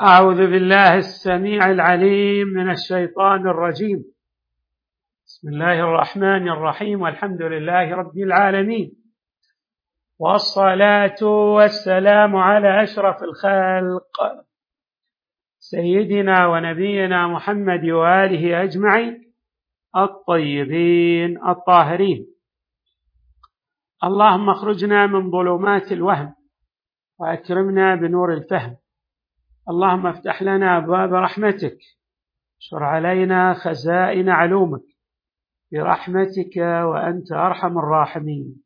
أعوذ بالله السميع العليم من الشيطان الرجيم. بسم الله الرحمن الرحيم، والحمد لله رب العالمين، والصلاة والسلام على أشرف الخلق سيدنا ونبينا محمد وآله أجمعين الطيبين الطاهرين. اللهم اخرجنا من ظلمات الوهم وأكرمنا بنور الفهم. اللهم افتح لنا أبواب رحمتك، اشر علينا خزائن علومك برحمتك وأنت أرحم الراحمين.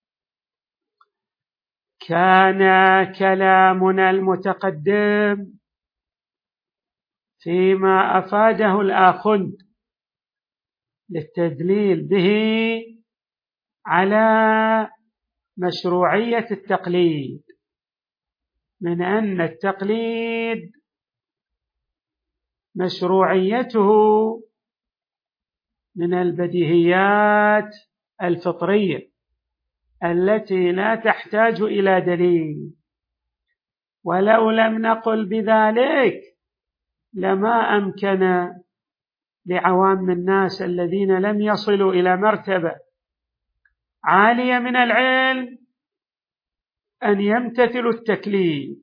كان كلامنا المتقدم فيما أفاده الآخوند للتدليل به على مشروعية التقليد، من أن التقليد مشروعيته من البديهيات الفطرية التي لا تحتاج إلى دليل، ولو لم نقل بذلك لما أمكن لعوام الناس الذين لم يصلوا إلى مرتبة عالية من العلم أن يمتثلوا التكليف.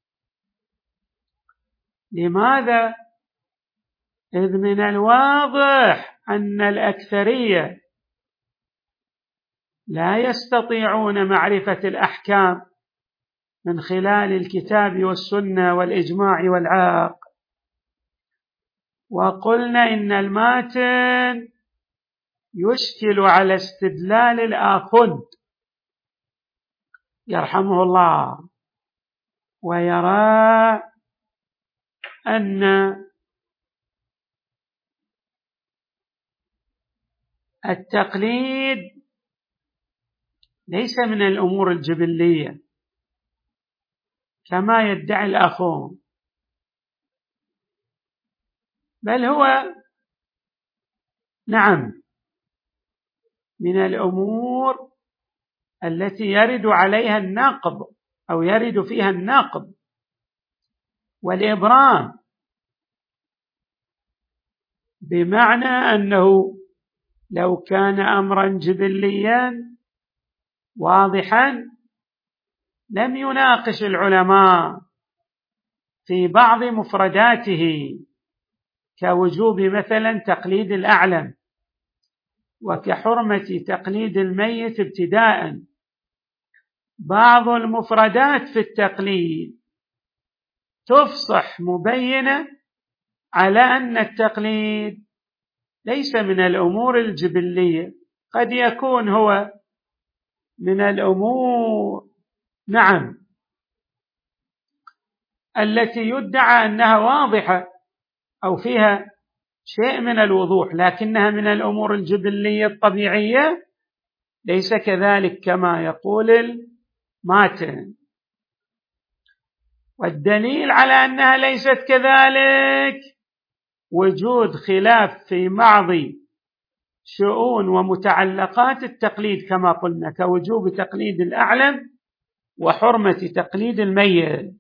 لماذا؟ إذ من الواضح أن الأكثرية لا يستطيعون معرفة الأحكام من خلال الكتاب والسنة والإجماع والعقل. وقلنا إن الماتن يشكل على استدلال الآخوند يرحمه الله، ويرى أن التقليد ليس من الأمور الجبلية كما يدعي الآخون، بل هو نعم من الأمور التي يرد عليها النقض أو يرد فيها النقض والإبرام، بمعنى أنه لو كان أمرا جبليا واضحا لم يناقش العلماء في بعض مفرداته، كوجوب مثلا تقليد الأعلم، وكحرمة تقليد الميت ابتداء. بعض المفردات في التقليد تفصح مبينة على أن التقليد ليس من الأمور الجبلية، قد يكون هو من الأمور نعم التي يدعى أنها واضحة أو فيها شيء من الوضوح، لكنها من الأمور الجبلية الطبيعية ليس كذلك كما يقول الماتن. والدليل على أنها ليست كذلك وجود خلاف في بعض شؤون ومتعلقات التقليد كما قلنا، كوجوب تقليد الأعلم وحرمة تقليد الميت.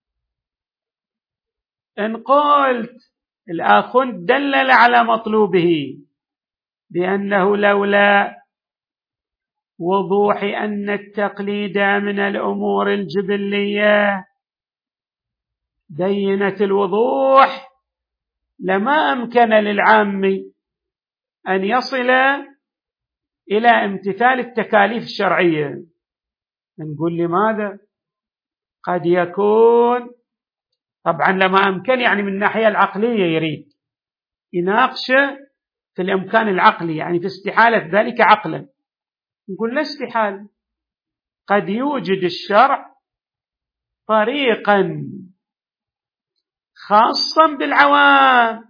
إن قلت الآخوند دلل على مطلوبه بأنه لولا وضوح أن التقليد من الأمور الجبلية بينت الوضوح لما أمكن للعام أن يصل إلى امتثال التكاليف الشرعية. نقول لماذا؟ قد يكون طبعا لما أمكن يعني من الناحية العقلية يريد يناقش في الإمكان العقلي، يعني في استحالة ذلك عقلا. نقول لا استحالة، قد يوجد الشرع طريقا خاصا بالعوام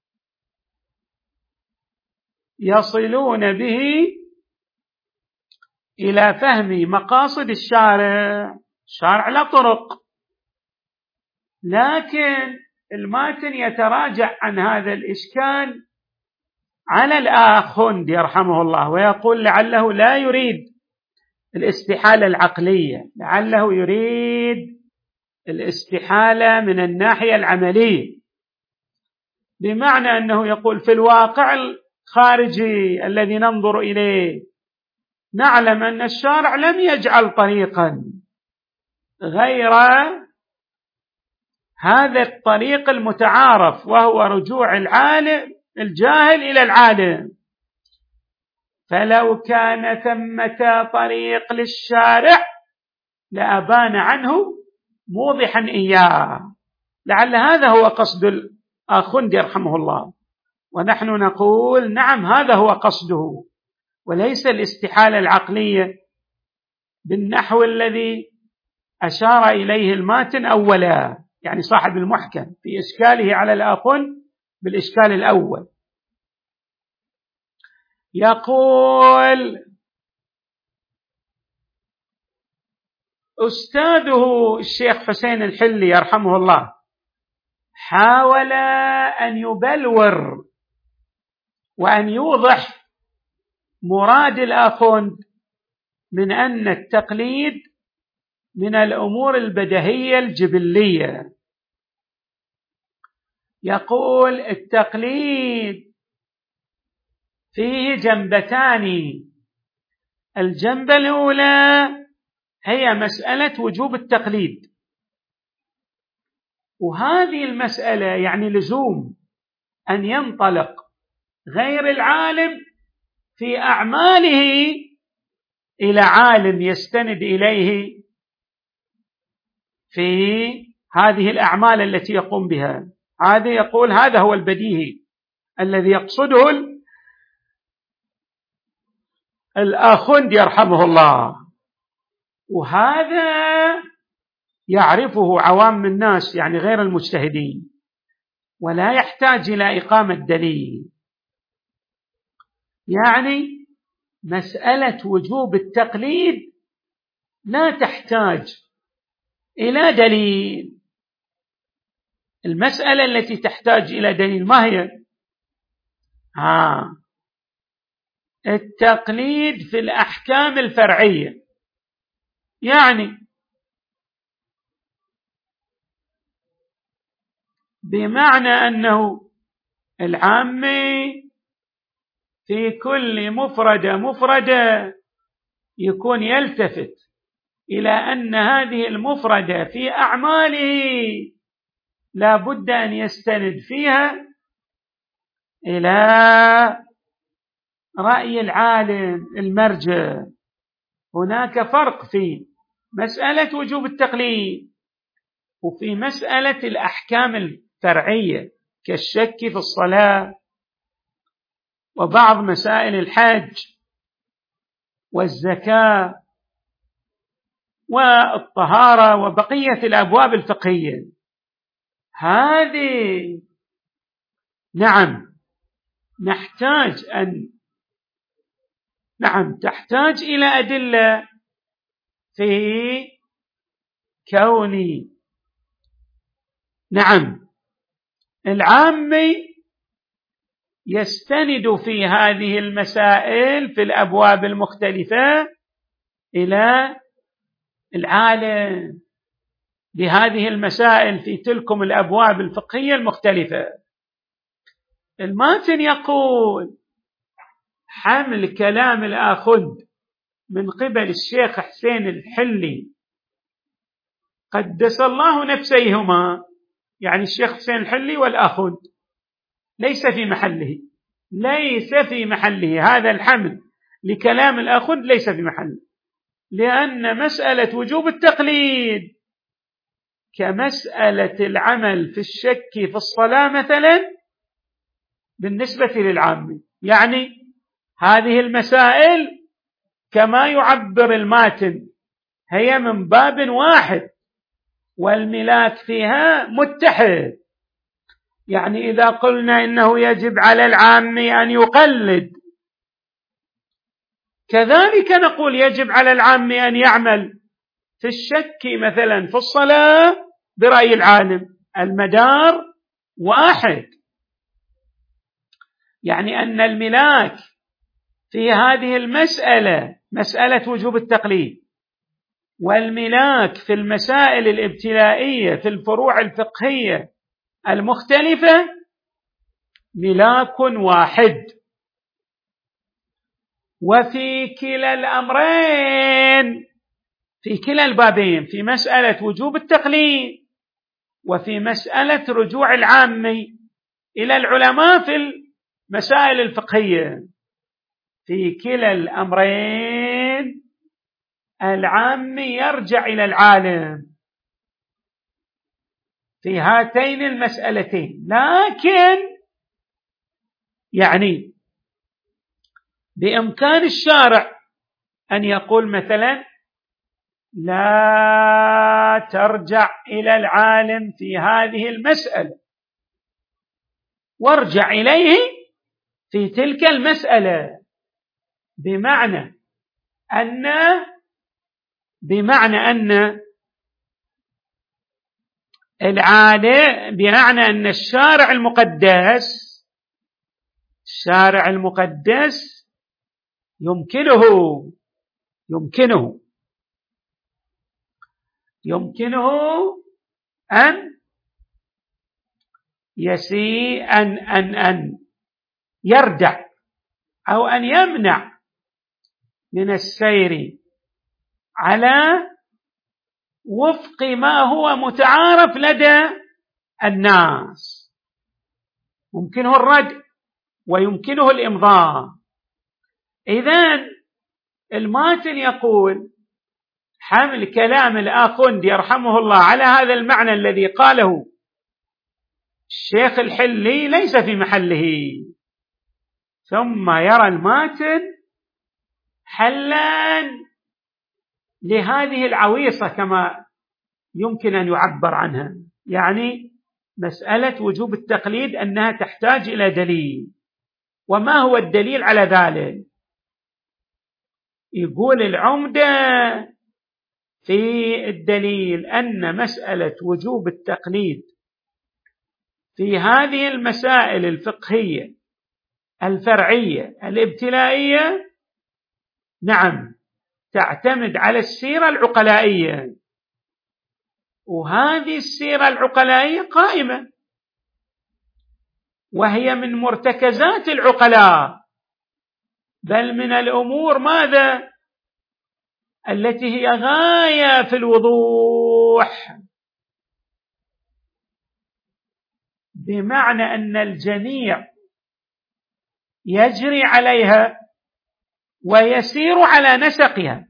يصلون به إلى فهم مقاصد الشارع. الشارع لا طرق، لكن الماتن يتراجع عن هذا الإشكال على الآخوند يرحمه الله، ويقول لعله لا يريد الاستحالة العقلية، لعله يريد الاستحالة من الناحية العملية، بمعنى أنه يقول في الواقع الخارجي الذي ننظر إليه نعلم أن الشارع لم يجعل طريقا غير هذا الطريق المتعارف، وهو رجوع العالم الجاهل إلى العالم، فلو كان ثمة طريق للشارع لأبان عنه موضحا إياه. لعل هذا هو قصد الآخوندي رحمه الله، ونحن نقول نعم هذا هو قصده، وليس الاستحالة العقلية بالنحو الذي أشار إليه الماتن أولا، يعني صاحب المحكم في إشكاله على الآخوند بالإشكال الأول. يقول أستاذه الشيخ حسين الحلي يرحمه الله حاول أن يبلور وأن يوضح مراد الآخوند من أن التقليد من الأمور البديهية الجبلية. يقول التقليد فيه جنبتان، الجنبة الأولى هي مسألة وجوب التقليد، وهذه المسألة يعني لزوم أن ينطلق غير العالم في أعماله إلى عالم يستند إليه في هذه الأعمال التي يقوم بها. هذا يقول هذا هو البديهي الذي يقصده الآخوند يرحمه الله، وهذا يعرفه عوام الناس يعني غير المجتهدين، ولا يحتاج إلى إقامة دليل. يعني مسألة وجوب التقليد لا تحتاج إلى دليل. المسألة التي تحتاج إلى دليل ما هي؟ التقليد في الأحكام الفرعية، يعني بمعنى أنه العامي في كل مفردة يكون يلتفت إلى أن هذه المفردة في أعماله لا بد أن يستند فيها إلى رأي العالم المرجع. هناك فرق في مسألة وجوب التقليد وفي مسألة الأحكام الفرعية كالشك في الصلاة وبعض مسائل الحج والزكاة والطهارة وبقية الأبواب الفقهية. هذه تحتاج إلى أدلة في كون العامي يستند في هذه المسائل في الأبواب المختلفة إلى العالم بهذه المسائل في تلكم الأبواب الفقهية المختلفة. الماتن يقول حمل كلام الآخوند من قبل الشيخ حسين الحلي قدس الله نفسيهما، يعني الشيخ حسين الحلي والآخوند ليس في محله هذا الحمل لكلام الآخوند ليس في محله، لأن مسألة وجوب التقليد كمسألة العمل في الشك في الصلاة مثلا بالنسبة للعامي، يعني هذه المسائل كما يعبر الماتن هي من باب واحد والملاك فيها متحد. يعني إذا قلنا إنه يجب على العامي أن يقلد، كذلك نقول يجب على العامي أن يعمل في الشك مثلا في الصلاة برأي العالم، المدار واحد. يعني أن الملاك في هذه المسألة مسألة وجوب التقليد والملاك في المسائل الابتلائية في الفروع الفقهية المختلفة ملاك واحد. وفي كلا الأمرين، في كلا البابين، في مسألة وجوب التقليد وفي مسألة رجوع العامي إلى العلماء في المسائل الفقهية، في كلا الأمرين العامي يرجع إلى العالم في هاتين المسألتين. لكن يعني بإمكان الشارع أن يقول مثلا لا ترجع إلى العالم في هذه المسألة وارجع إليه في تلك المسألة، بمعنى أن الشارع المقدس يمكنه أن يردع أو أن يمنع من السير على وفق ما هو متعارف لدى الناس، ممكنه الردع ويمكنه الإمضاء. إذن الماتن يقول حمل كلام الآخوندي يرحمه الله على هذا المعنى الذي قاله الشيخ الحلي ليس في محله، ثم يرى الماتن حلا لهذه العويصة كما يمكن أن يعبر عنها، يعني مسألة وجوب التقليد أنها تحتاج إلى دليل. وما هو الدليل على ذلك؟ يقول العمدة في الدليل أن مسألة وجوب التقليد في هذه المسائل الفقهية الفرعية الابتلائية نعم تعتمد على السيرة العقلائية، وهذه السيرة العقلائية قائمة وهي من مرتكزات العقلاء، بل من الأمور ماذا؟ التي هي غاية في الوضوح، بمعنى أن الجميع يجري عليها ويسير على نسقها،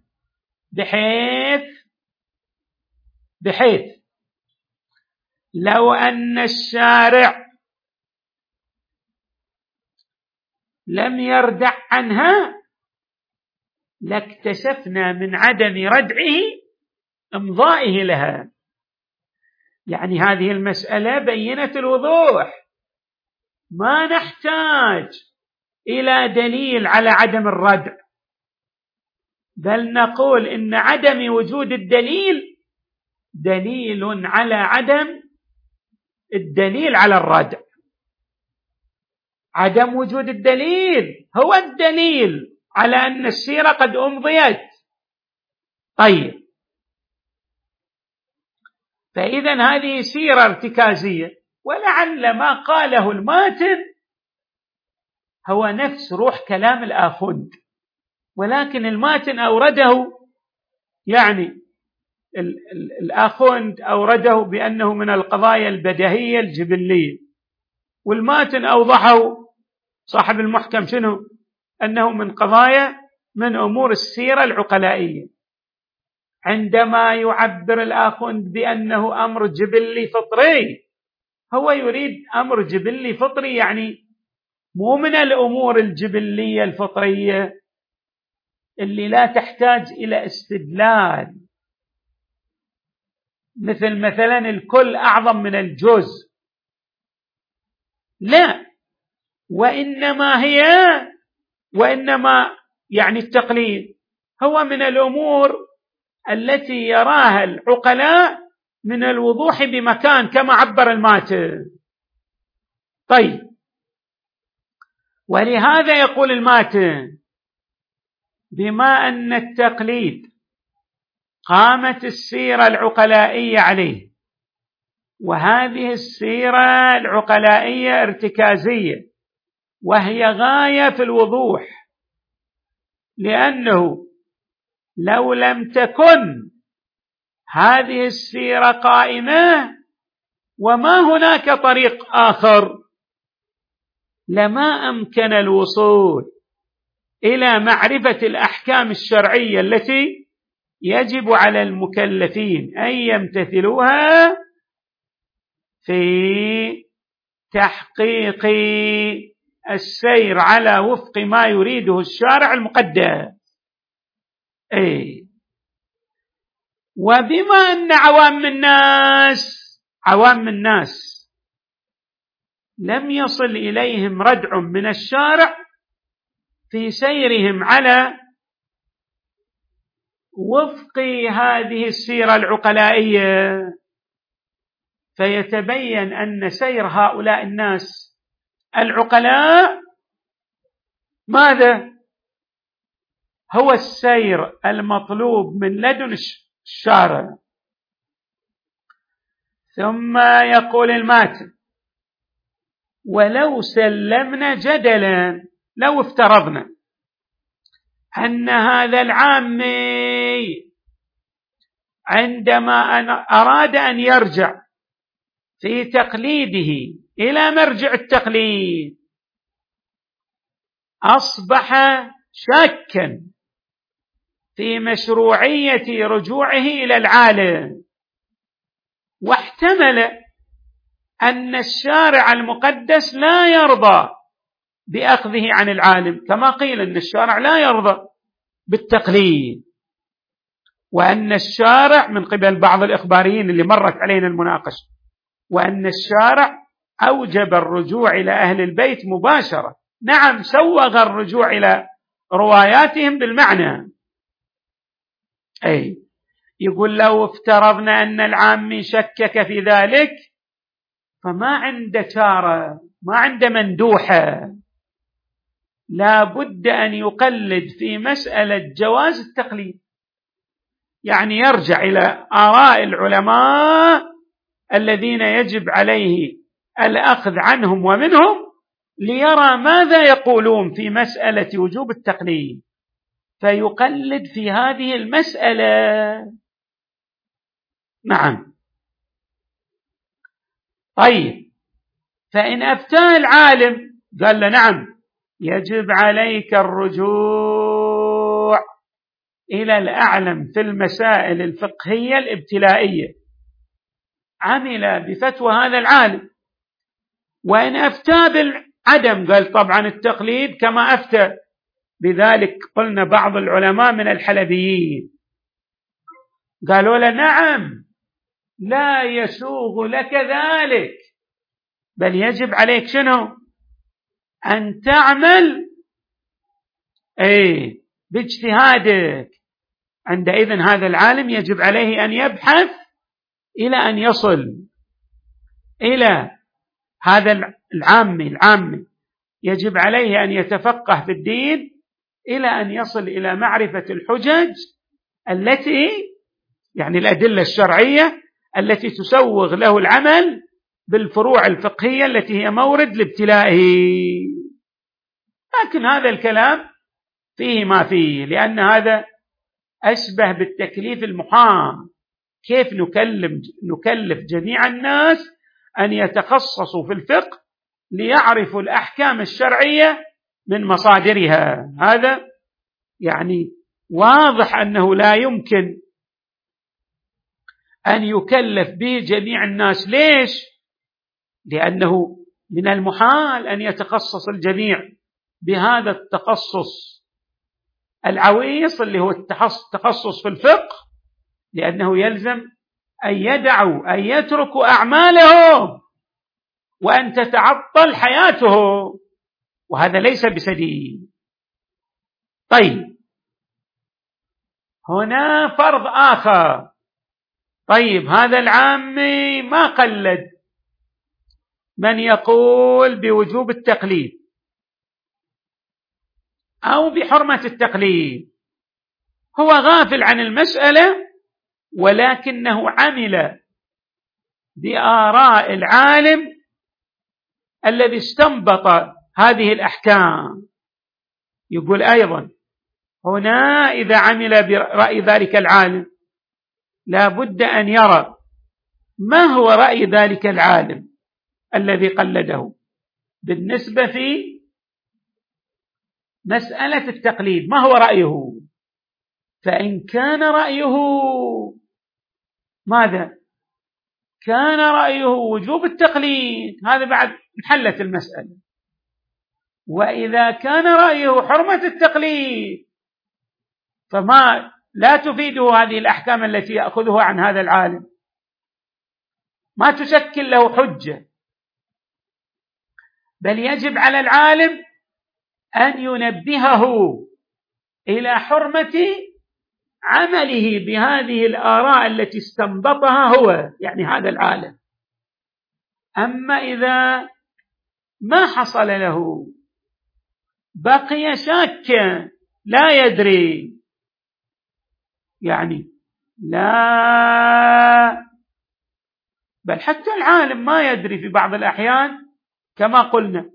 بحيث لو أن الشارع لم يردع عنها لاكتشفنا من عدم ردعه إمضائه لها. يعني هذه المسألة بينة الوضوح، ما نحتاج إلى دليل على عدم الردع، بل نقول إن عدم وجود الدليل دليل على عدم الدليل على الردع. عدم وجود الدليل هو الدليل على أن السيرة قد أمضيت. طيب، فإذن هذه سيرة ارتكازية، ولعل ما قاله الماتن هو نفس روح كلام الآخوند، ولكن الماتن أورده، يعني الآخوند أورده بأنه من القضايا البديهية الجبلية، والماتن أوضحه صاحب المحكم شنو؟ أنه من أمور السيرة العقلائية. عندما يعبر الآخوند بأنه أمر جبلي فطري، هو يريد أمر جبلي فطري، يعني مو من الأمور الجبلية الفطرية اللي لا تحتاج إلى استدلال، مثلا الكل أعظم من الجزء، لا، وإنما يعني التقليد هو من الأمور التي يراها العقلاء من الوضوح بمكان كما عبر الماتن. طيب، ولهذا يقول الماتن بما أن التقليد قامت السيرة العقلائية عليه، وهذه السيرة العقلائية ارتكازية، وهي غاية في الوضوح، لأنه لو لم تكن هذه السيرة قائمة وما هناك طريق آخر لما أمكن الوصول إلى معرفة الأحكام الشرعية التي يجب على المكلفين أن يمتثلوها في تحقيق السير على وفق ما يريده الشارع المقدس. وبما أن عوام الناس لم يصل إليهم ردع من الشارع في سيرهم على وفق هذه السيرة العقلائية، فيتبين أن سير هؤلاء الناس العقلاء ماذا؟ هو السير المطلوب من لدن الشارع. ثم يقول الماتن: ولو سلمنا جدلا، لو افترضنا أن هذا العامي عندما أراد أن يرجع في تقليده إلى مرجع التقليد أصبح شاكا في مشروعية رجوعه إلى العالم، واحتمل أن الشارع المقدس لا يرضى بأخذه عن العالم، كما قيل أن الشارع لا يرضى بالتقليد، وأن الشارع من قبل بعض الإخباريين اللي مرت علينا المناقشة، وأن الشارع أوجب الرجوع إلى أهل البيت مباشرة. نعم، سوغ الرجوع إلى رواياتهم بالمعنى. يقول لو افترضنا أن العامي شكك في ذلك فما عنده چارة، ما عنده مندوحة، لا بد أن يقلد في مسألة جواز التقليد، يعني يرجع إلى آراء العلماء الذين يجب عليه الأخذ عنهم ومنهم ليرى ماذا يقولون في مسألة وجوب التقليد، فيقلد في هذه المسألة. نعم. طيب، فإن أفتى العالم قال له: نعم، يجب عليك الرجوع إلى الأعلم في المسائل الفقهية الابتلائية، عمل بفتوى هذا العالم. وإن أفتى بالعدم قال: طبعا التقليد كما أفتى بذلك قلنا بعض العلماء من الحلبيين، قالوا له: نعم، لا يسوغ لك ذلك، بل يجب عليك شنو؟ أن تعمل باجتهادك. عندئذ هذا العالم يجب عليه أن يبحث إلى أن يصل إلى هذا العامي يجب عليه أن يتفقه في الدين إلى أن يصل إلى معرفة الحجج التي يعني الأدلة الشرعية التي تسوغ له العمل بالفروع الفقهية التي هي مورد لابتلائه. لكن هذا الكلام فيه ما فيه، لأن هذا أشبه بالتكليف المحال. كيف نكلف جميع الناس أن يتخصصوا في الفقه ليعرفوا الأحكام الشرعية من مصادرها؟ هذا يعني واضح أنه لا يمكن أن يكلف به جميع الناس. ليش؟ لأنه من المحال أن يتخصص الجميع بهذا التخصص العويص اللي هو التخصص في الفقه، لأنه يلزم أن يدعوا أن يتركوا أعمالهم وأن تتعطل حياته، وهذا ليس بسديد. طيب، هنا فرض آخر. طيب، هذا العامي ما قلد من يقول بوجوب التقليد أو بحرمة التقليد، هو غافل عن المسألة ولكنه عمل بآراء العالم الذي استنبط هذه الأحكام. يقول أيضا هنا إذا عمل برأي ذلك العالم لا بد أن يرى ما هو رأي ذلك العالم الذي قلده بالنسبة في مسألة التقليد، ما هو رأيه؟ فإن كان رأيه ماذا؟ كان رأيه وجوب التقليد، هذا بعد انحلت المسألة. وإذا كان رأيه حرمة التقليد فما لا تفيده هذه الأحكام التي يأخذها عن هذا العالم، ما تشكل له حجة، بل يجب على العالم أن ينبهه إلى حرمة عمله بهذه الآراء التي استنبطها هو، يعني هذا العالم. أما إذا ما حصل له، بقي شاكا لا يدري، يعني لا، بل حتى العالم ما يدري في بعض الأحيان، كما قلنا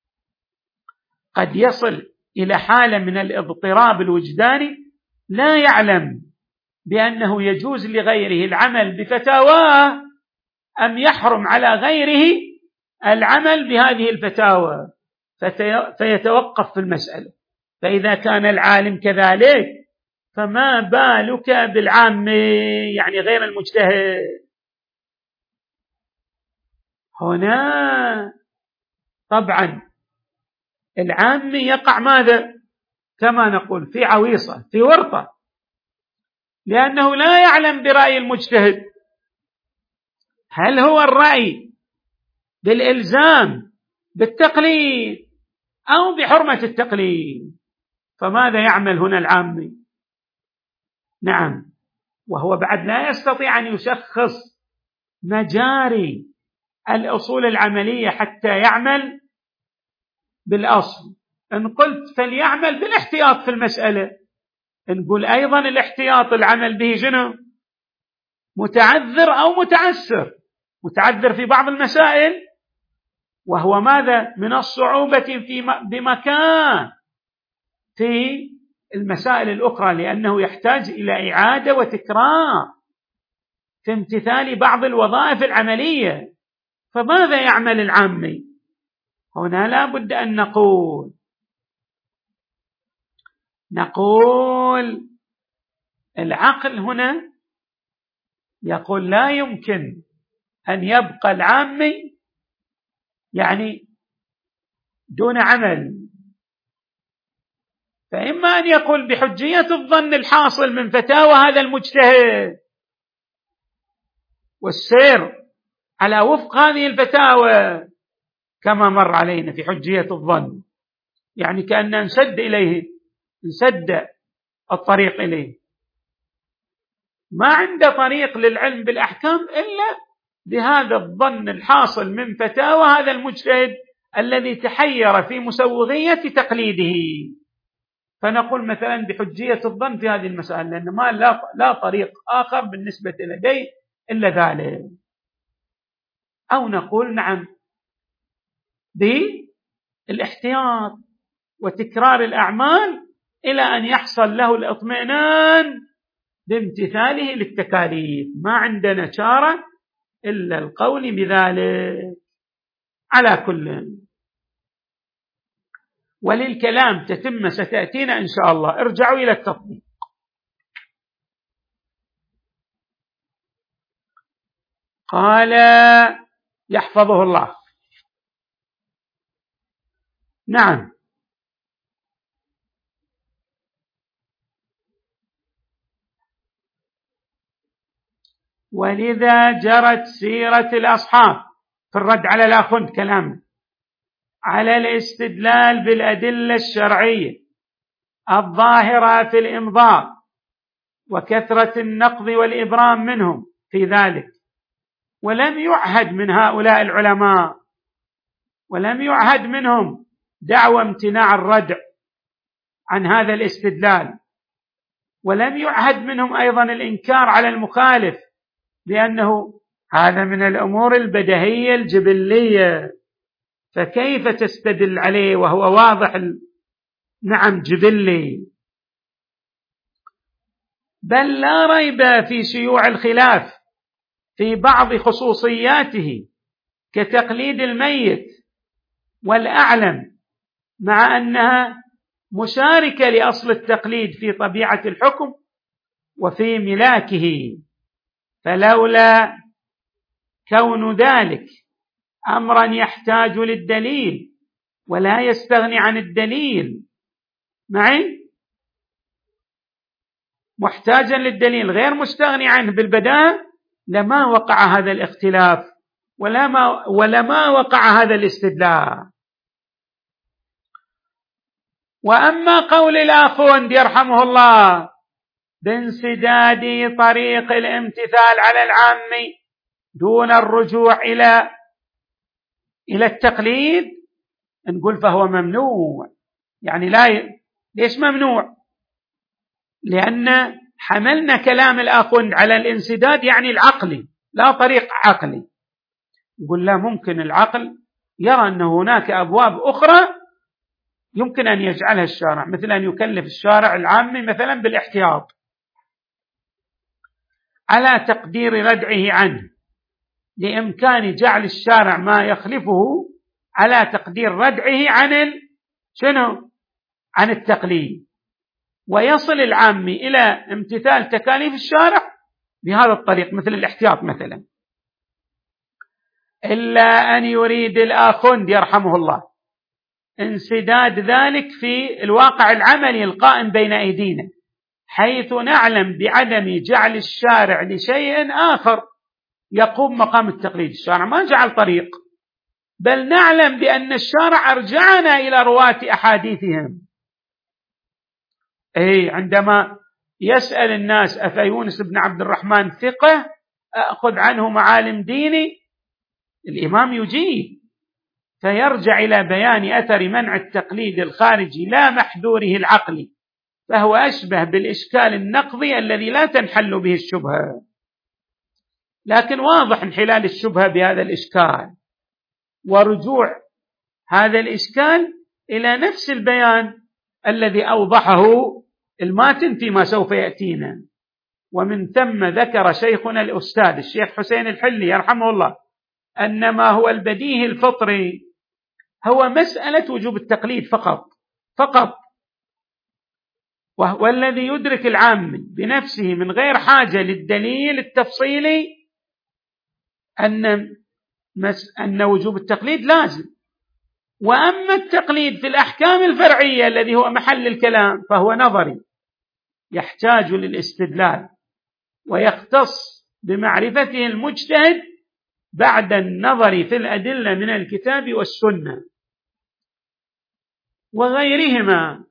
قد يصل إلى حالة من الاضطراب الوجداني لا يعلم بأنه يجوز لغيره العمل بفتاواه أم يحرم على غيره العمل بهذه الفتاوى، فيتوقف في المسألة. فإذا كان العالم كذلك فما بالك بالعامة، يعني غير المجتهد. هنا طبعا العامي يقع ماذا؟ كما نقول في عويصة، في ورطة، لأنه لا يعلم برأي المجتهد، هل هو الرأي بالإلزام بالتقليد أو بحرمة التقليد؟ فماذا يعمل هنا العامي؟ نعم، وهو بعد لا يستطيع أن يشخص مجاري الأصول العملية حتى يعمل بالأصل. إن قلت فليعمل بالاحتياط في المسألة، نقول أيضا الاحتياط العمل به جنو متعذر أو متعسر، متعذر في بعض المسائل، وهو ماذا؟ من الصعوبة بمكان في المسائل الأخرى، لأنه يحتاج إلى إعادة وتكرار في امتثال بعض الوظائف العملية. فماذا يعمل العامي؟ هنا لا بد أن نقول العقل هنا يقول لا يمكن أن يبقى العامي يعني دون عمل، فإما أن يقول بحجية الظن الحاصل من فتاوى هذا المجتهد والسير على وفق هذه الفتاوى كما مر علينا في حجية الظن، يعني كأننا نسد الطريق إليه، ما عنده طريق للعلم بالأحكام إلا بهذا الظن الحاصل من فتاوى هذا المجتهد الذي تحير في مسوغية تقليده. فنقول مثلا بحجية الظن في هذه المسألة، لأن ما لا طريق آخر بالنسبة لديه إلا ذلك. أو نقول نعم بالاحتياط وتكرار الأعمال إلى أن يحصل له الاطمئنان بامتثاله للتكاليف، ما عندنا شارة إلا القول بذلك. على كل، وللكلام تتم ستأتينا إن شاء الله. ارجعوا إلى التطبيق. قال يحفظه الله، نعم، ولذا جرت سيرة الأصحاب في الرد على الآخوند كلام على الاستدلال بالأدلة الشرعية الظاهرة في الإمضاء وكثرة النقض والإبرام منهم في ذلك، ولم يعهد من هؤلاء العلماء، ولم يعهد منهم دعوى امتناع الردع عن هذا الاستدلال، ولم يعهد منهم أيضا الإنكار على المخالف، لأنه هذا من الأمور البديهية الجبلية، فكيف تستدل عليه وهو واضح نعم جبلي؟ بل لا ريب في شيوع الخلاف في بعض خصوصياته كتقليد الميت والأعلم، مع أنها مشاركة لأصل التقليد في طبيعة الحكم وفي ملاكه، فلولا كون ذلك أمرا يحتاج للدليل ولا يستغني عن الدليل، معي محتاجا للدليل غير مستغني عنه بالبداهة، لما وقع هذا الاختلاف ولما وقع هذا الاستدلال. وأما قول الآخوند يرحمه الله بانسداد طريق الامتثال على العام دون الرجوع إلى التقليد، نقول فهو ممنوع. يعني ليش ممنوع؟ لأن حملنا كلام الآخوند على الانسداد يعني العقلي، لا طريق عقلي. نقول لا، ممكن العقل يرى أن هناك أبواب أخرى يمكن أن يجعلها الشارع، مثل أن يكلف الشارع العامي مثلا بالاحتياط على تقدير ردعه عنه، لإمكان جعل الشارع ما يخلفه على تقدير ردعه عن التقليد، ويصل العامي إلى امتثال تكاليف الشارع بهذا الطريق مثل الاحتياط مثلا. إلا أن يريد الآخوند يرحمه الله انسداد ذلك في الواقع العملي القائم بين أيدينا، حيث نعلم بعدم جعل الشارع لشيء آخر يقوم مقام التقليد. الشارع ما جعل طريق، بل نعلم بأن الشارع أرجعنا إلى رواة أحاديثهم. عندما يسأل الناس أفيونس بن عبد الرحمن ثقة أخذ عنه معالم ديني، الإمام يجيب، فيرجع إلى بيان أثر منع التقليد الخارجي لا محذوره العقلي، فهو أشبه بالإشكال النقضي الذي لا تنحل به الشبهة. لكن واضح انحلال الشبهة بهذا الإشكال ورجوع هذا الإشكال إلى نفس البيان الذي أوضحه الماتن فيما سوف يأتينا. ومن ثم ذكر شيخنا الأستاذ الشيخ حسين الحلي يرحمه الله أن ما هو البديهي الفطري هو مسألة وجوب التقليد فقط، وهو الذي يدرك العام بنفسه من غير حاجة للدليل التفصيلي أن وجوب التقليد لازم. وأما التقليد في الأحكام الفرعية الذي هو محل الكلام فهو نظري يحتاج للاستدلال، ويختص بمعرفته المجتهد بعد النظر في الأدلة من الكتاب والسنة وغيرهما،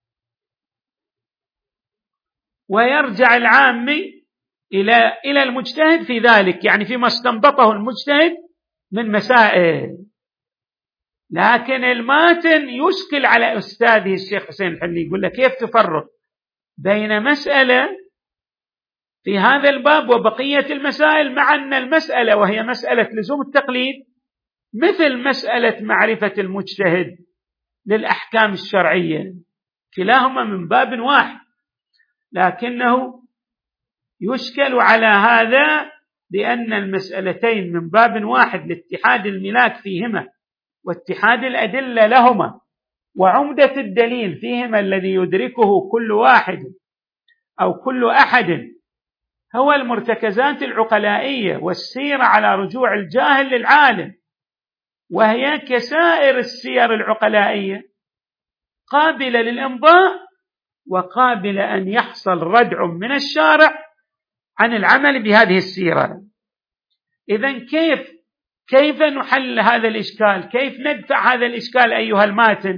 ويرجع العامي إلى المجتهد في ذلك، يعني فيما استنبطه المجتهد من مسائل. لكن الماتن يشكل على أستاذه الشيخ حسين الحلي، يقول لك كيف تفرق بين مسألة في هذا الباب وبقية المسائل، مع أن المسألة وهي مسألة لزوم التقليد مثل مسألة معرفة المجتهد للأحكام الشرعية، كلاهما من باب واحد، لكنه يشكل على هذا بأن المسألتين من باب واحد لاتحاد الملاك فيهما واتحاد الأدلة لهما، وعمدة الدليل فيهما الذي يدركه كل واحد أو كل أحد هو المرتكزات العقلائية والسيرة على رجوع الجاهل للعالم، وهي كسائر السير العقلائية قابلة للإمضاء وقابلة أن يحصل ردع من الشارع عن العمل بهذه السيرة. إذن كيف نحل هذا الإشكال؟ كيف ندفع هذا الإشكال أيها الماتن؟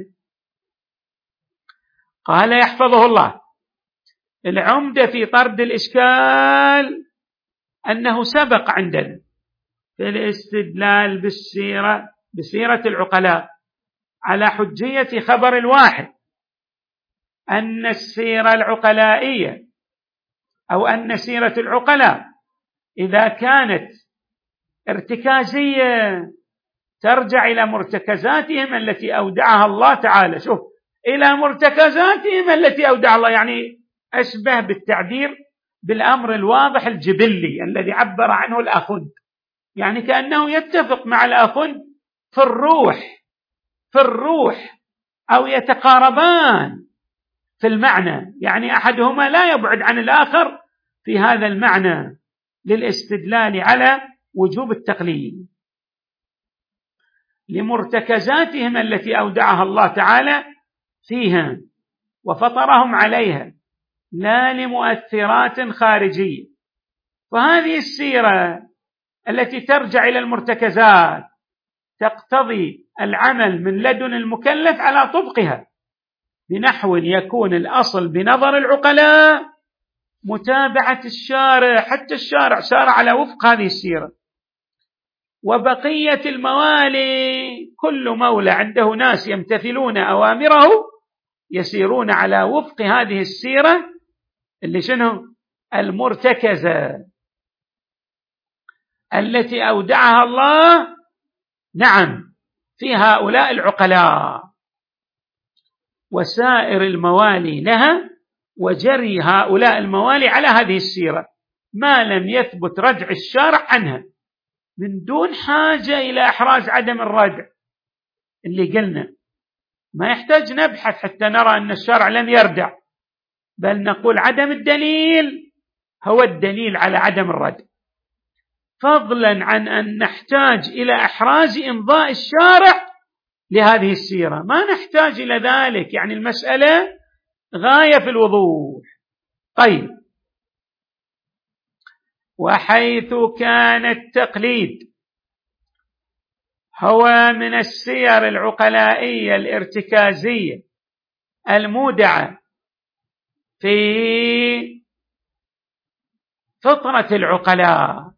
قال يحفظه الله: العمدة في طرد الإشكال أنه سبق عندنا في الاستدلال بسيرة العقلاء على حجية خبر الواحد أن السيرة العقلائية أو أن سيرة العقلاء إذا كانت ارتكازية ترجع إلى مرتكزاتهم التي أودعها الله تعالى. شوف، إلى مرتكزاتهم التي أودعها الله، يعني أشبه بالتعبير بالأمر الواضح الجبلي الذي عبر عنه الآخوند، يعني كأنه يتفق مع الآخوند في الروح أو يتقاربان في المعنى، يعني أحدهما لا يبعد عن الآخر في هذا المعنى للاستدلال على وجوب التقليد لمرتكزاتهم التي أودعها الله تعالى فيها وفطرهم عليها، لا لمؤثرات خارجية. فهذه السيرة التي ترجع إلى المرتكزات تقتضي العمل من لدن المكلف على طبقها، بنحو يكون الأصل بنظر العقلاء متابعة الشارع، حتى الشارع سار على وفق هذه السيرة، وبقية الموالي كل مولى عنده ناس يمتثلون أوامره يسيرون على وفق هذه السيرة اللي شنو؟ المرتكزة التي أودعها الله، نعم، في هؤلاء العقلاء وسائر الموالي لها، وجري هؤلاء الموالي على هذه السيرة ما لم يثبت ردع الشارع عنها، من دون حاجة إلى إحراز عدم الردع اللي قلنا. ما يحتاج نبحث حتى نرى أن الشارع لم يردع، بل نقول عدم الدليل هو الدليل على عدم الردع، فضلا عن أن نحتاج إلى إحراز إمضاء الشارع لهذه السيرة، ما نحتاج إلى ذلك، يعني المسألة غاية في الوضوح. طيب، وحيث كان التقليد هو من السير العقلائية الارتكازية المودعة في فطرة العقلاء،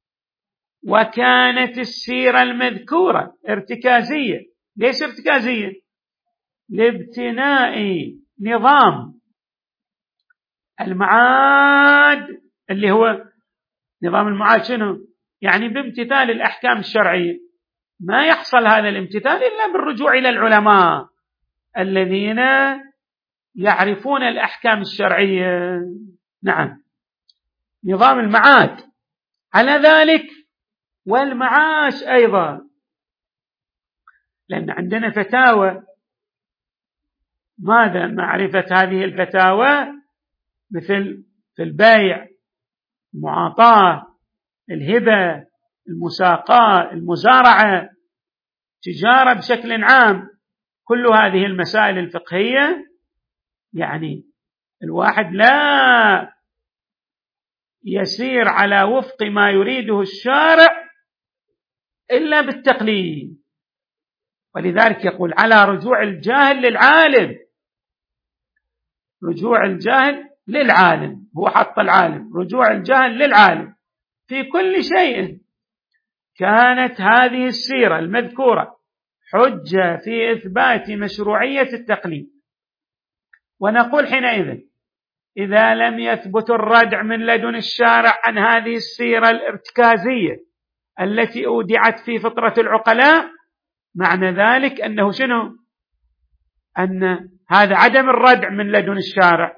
وكانت السيرة المذكورة ارتكازية. ليش ارتكازية؟ لابتناء نظام المعاد، اللي هو نظام المعاد شنو؟ يعني بامتثال الأحكام الشرعية. ما يحصل هذا الامتثال إلا بالرجوع إلى العلماء الذين يعرفون الأحكام الشرعية، نعم، نظام المعاد على ذلك، والمعاش أيضا، لأن عندنا فتاوى. ماذا معرفة هذه الفتاوى؟ مثل في البيع، المعاطاة، الهبة، المساقاة، المزارعة، تجارة بشكل عام، كل هذه المسائل الفقهية يعني الواحد لا يسير على وفق ما يريده الشارع إلا بالتقليد. ولذلك يقول على رجوع الجاهل للعالم، رجوع الجاهل للعالم، هو حط العالم، رجوع الجاهل للعالم في كل شيء. كانت هذه السيرة المذكورة حجة في إثبات مشروعية التقليد. ونقول حينئذ إذا لم يثبت الردع من لدن الشارع عن هذه السيرة الارتكازية التي أودعت في فطرة العقلاء، معنى ذلك أنه شنو؟ أن هذا عدم الردع من لدن الشارع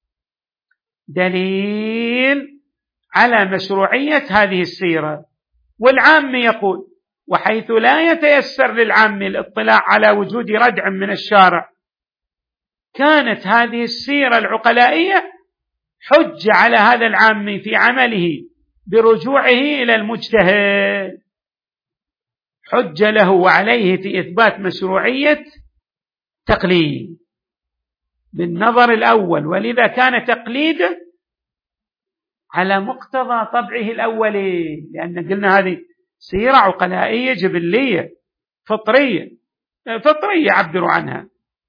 دليل على مشروعية هذه السيرة. والعام يقول وحيث لا يتيسر للعام الاطلاع على وجود ردع من الشارع، كانت هذه السيرة العقلائية حجة على هذا العام في عمله برجوعه إلى المجتهد، حجة له وعليه في إثبات مشروعية تقليد بالنظر الأول. ولذا كان تقليده على مقتضى طبعه الأولي، لأن قلنا هذه سيرة عقلائية جبلية فطرية عبروا عنها.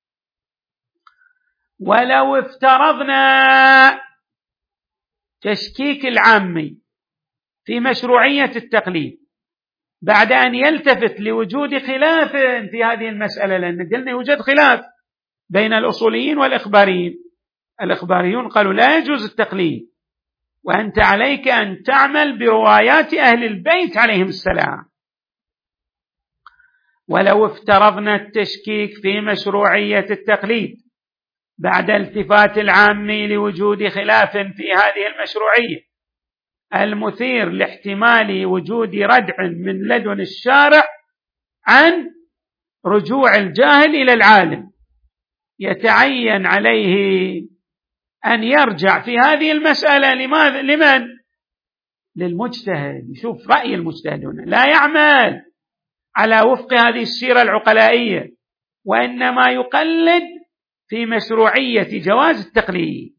ولو افترضنا تشكيك العامي في مشروعية التقليد بعد أن يلتفت لوجود خلاف في هذه المسألة، لأن قلنا يوجد خلاف بين الأصوليين والإخباريين. الإخباريون قالوا لا يجوز التقليد وأنت عليك أن تعمل بروايات أهل البيت عليهم السلام. ولو افترضنا التشكيك في مشروعية التقليد بعد التفات العام لوجود خلاف في هذه المشروعية المثير لاحتمال وجود ردع من لدن الشارع عن رجوع الجاهل إلى العالم، يتعين عليه أن يرجع في هذه المسألة لمن؟ للمجتهد، يشوف رأي المجتهد هنا، لا يعمل على وفق هذه السيرة العقلائية، وإنما يقلد في مشروعية جواز التقليد.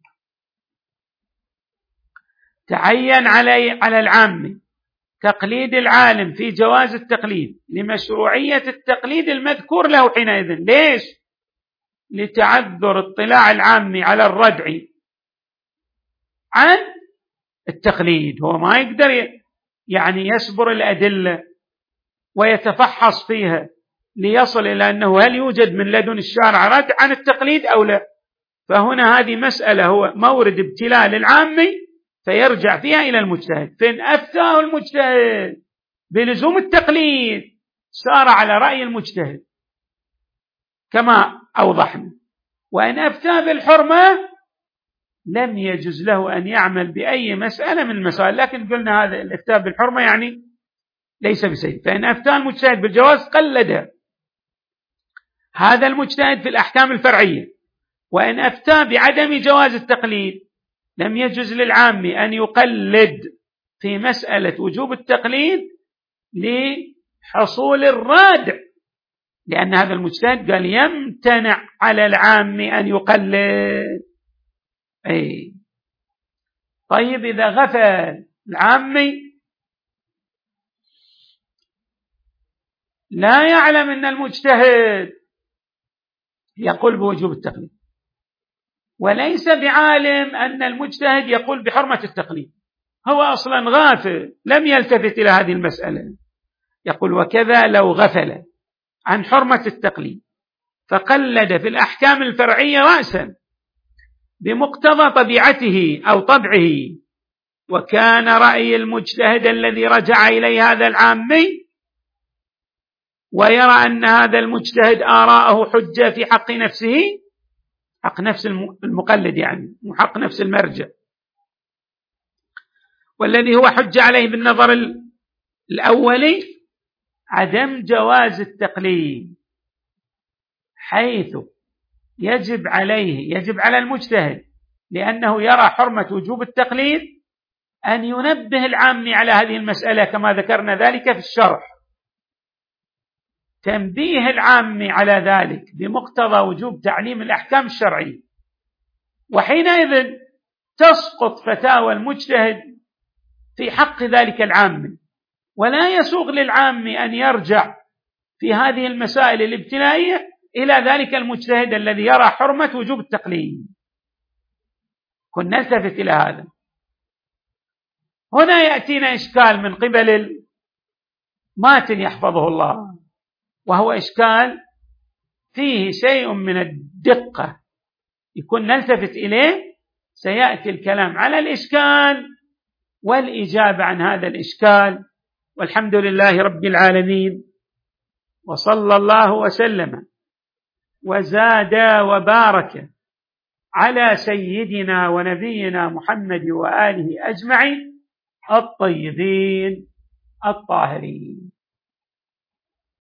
تعين على العام تقليد العالم في جواز التقليد لمشروعية التقليد المذكور له حينئذ. ليش؟ لتعذر اطلاع العام على الردع عن التقليد، هو ما يقدر يعني يسبر الأدلة ويتفحص فيها ليصل إلى أنه هل يوجد من لدن الشارع رد عن التقليد أو لا. فهنا هذه مسألة هو مورد ابتلاء للعامي فيرجع فيها إلى المجتهد، فإن أفتاه المجتهد بلزوم التقليد سار على رأي المجتهد كما أوضحنا، وإن أفتاه بالحرمة لم يجوز له أن يعمل بأي مسألة من المسائل، لكن قلنا هذا الإفتاء بالحرمة يعني ليس بسيء. فإن أفتى المجتهد بالجواز قلد هذا المجتهد في الأحكام الفرعية، وإن أفتى بعدم جواز التقليد لم يجوز للعام أن يقلد في مسألة وجوب التقليد لحصول الرادع، لأن هذا المجتهد قال يمتنع على العام أن يقلد. طيب إذا غفل العامي لا يعلم أن المجتهد يقول بوجوب التقليد، وليس بعالم أن المجتهد يقول بحرمة التقليد، هو أصلا غافل لم يلتفت إلى هذه المسألة. يقول وكذا لو غفل عن حرمة التقليد فقلد في الأحكام الفرعية رأسا بمقتضى طبيعته أو طبعه، وكان رأي المجتهد الذي رجع إليه هذا العامي ويرى أن هذا المجتهد آراءه حجة في حق نفسه، حق نفس المقلد يعني حق نفس المرجع، والذي هو حجة عليه بالنظر الأولي عدم جواز التقليد، حيث يجب على المجتهد لأنه يرى حرمة وجوب التقليد أن ينبه العامي على هذه المسألة كما ذكرنا ذلك في الشرح، تنبيه العامي على ذلك بمقتضى وجوب تعليم الأحكام الشرعية، وحينئذ تسقط فتاوى المجتهد في حق ذلك العامي، ولا يسوغ للعامي أن يرجع في هذه المسائل الابتلائية إلى ذلك المجتهد الذي يرى حرمة وجوب التقليد. كنا نلتفت إلى هذا. هنا يأتينا إشكال من قبل ماتن يحفظه الله، وهو إشكال فيه شيء من الدقة يكون نلتفت إليه، سيأتي الكلام على الإشكال والإجابة عن هذا الإشكال، والحمد لله رب العالمين، وصلى الله وسلم وزاد وبارك على سيدنا ونبينا محمد وآله أجمعين الطيبين الطاهرين.